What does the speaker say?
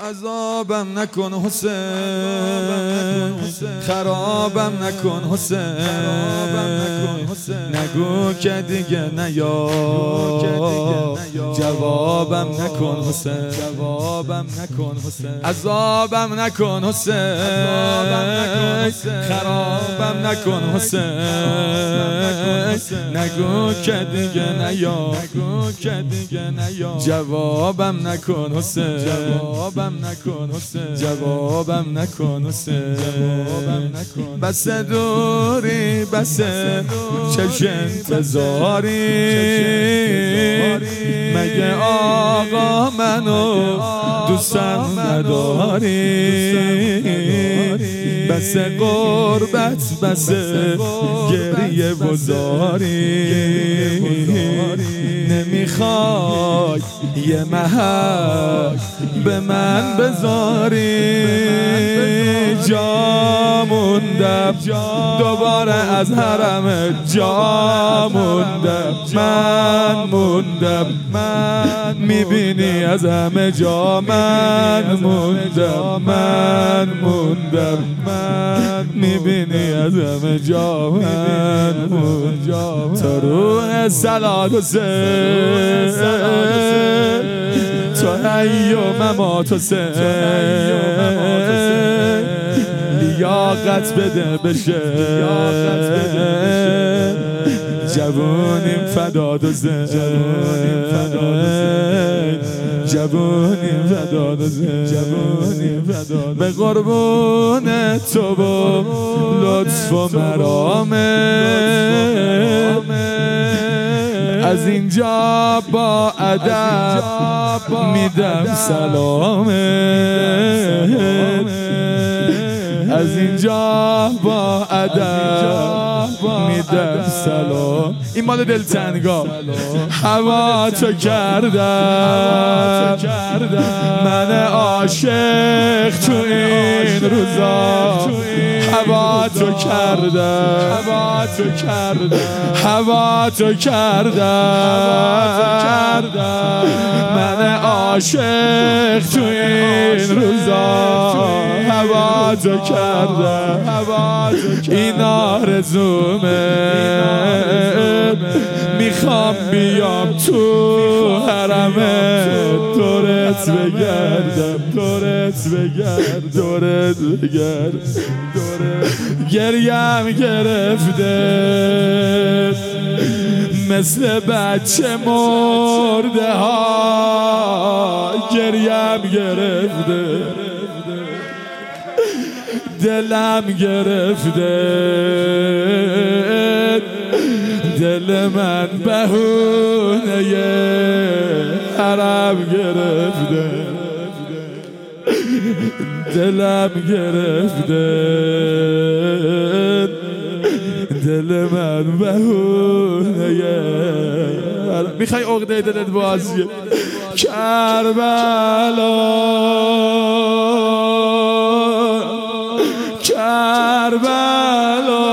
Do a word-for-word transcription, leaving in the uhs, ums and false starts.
عذابم نکن حسین، خرابم نکن حسین، نگو که دیگه نیا، جوابم نکن حسین، جوابم نکن حسین، عذابم نکن حسین، خرابم نکن حسین، نگو که دیگه نیا، جوابم نکن حسین، جوابم نکن حسین، جوابم نکن حسین، بس دوری بس چش انتظاری، مگه آقا منو دوستم نداری، بس قربت بس گریه بزاری، نمیخوای یه محک به من بذاری، جا موندم دوباره از حرم جا موندم، من موندم من میبینی از همه جا من موندم، من موندم من میبینی از همه جا من موندم، تو روح صلات حسین، تو حی و ممات حسین، لیاقت بده بشه جوونیم فداد حسین، جوونیم فداد حسین، به قربون تو و لطف و مرامه، از اینجا با ادب میدم سلامه، از اینجا با ادب میدم سلام. این مال دلتنگا. هوا تو کردم من عاشق تو این روزا، هوا تو کردم هوا تو کردم من عاشق تو این روزا، هوا تو کردم این آرزومه، میخوام بیام تو حرمه دورت بگردم، دورت بگردم، دورت بگردم، گریم گرفته مثل بچه مرده ها، گریم گرفته دلم گرفته، دل من بهونه حرم گرفته، دلم گرفته، دل من بهونه. میخوای عقده دلت بازیه؟ کربلا کربلا